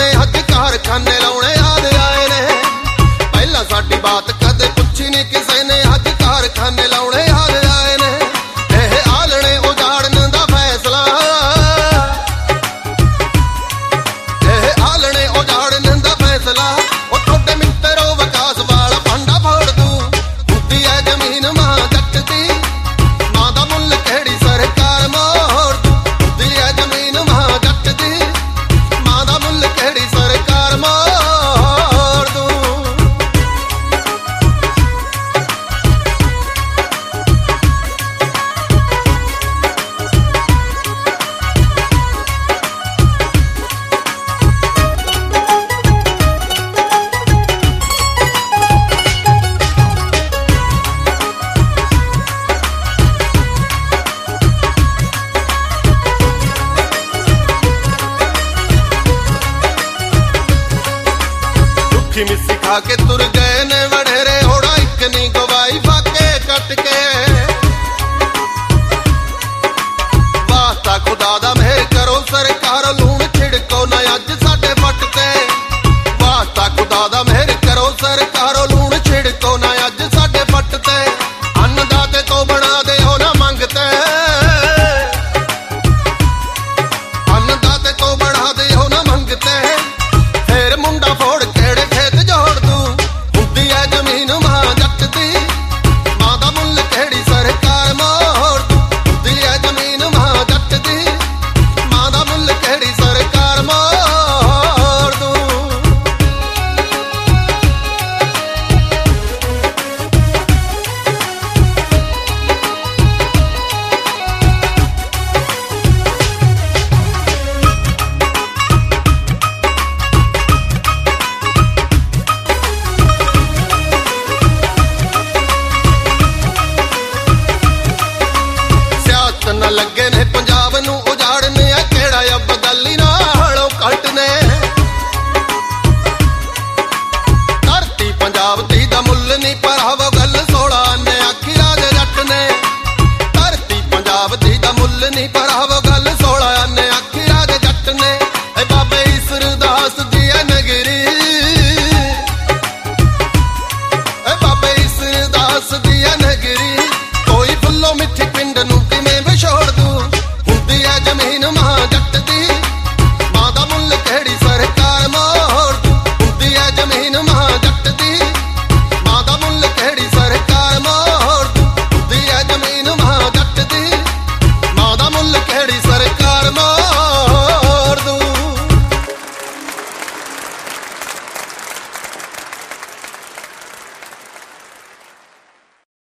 ने अज कारखाने लाने याद आए ने। पहला साडी बात कदे पुछी नहीं किसे ने, अज कारखाने लाने याद आए ने। एह आलने उजाड़न दा फैसला, एह आलने उजाड़न दा फैसला, ओ थोड़े मित्रो विकास वाला भांडा फोड़ दूं। हुंदी है जमीन मां जट दी, मां दा मुल केड़ी सरकार मोड़ दूं। हुंदी है जमीन मां जट दी, मां दा मुल केड़ी सरकार मोड़ दूं। दुखी मिस्सी खा के तुर गए ने वडेरे, होड़ा एक नी गवाई फाके कट के। वास्ता खुदा दा मेहर करो सरकार, लूण छिड़को ना अज साडे पट ते। वास्ता खुदा दा मेहर करो सरकार, लूण छिड़को ना अज साडे पट ते। अन्नदाते तो बना दे हो ना मंगते, अन्नदाते तो बढ़ा दे हो ना मंगते। फिर मुंडा फोड़ केड़े खेत जोड़ दूं। हुंदी है जमीन मां जट दी, मां दा मुल केड़ी सरकार मोड़ दूं। हुंदी है जमीन मां जट दी, मां दा मुल केड़ी सरकार मोड़ दूं। सियासत न लगे ने पंजाब नू उजाड़ने, केड़ा अब बदली नालों कट ने। धरती पंजाब दी दा मुल नहीं पर हव गल 16 ने आखी राज जट ने। धरती पंजाब दी दा मुल नहीं पर हव गल 16 ने आखी राज जट ने। ए बाबे ईसरदास दी है नगरी, ए बाबे ईसरदास दी है नगरी। कोई फुल्लो मिठी पिंड नू किवें विछोड़ दूं। हुंदी है जमीन मां जट दी,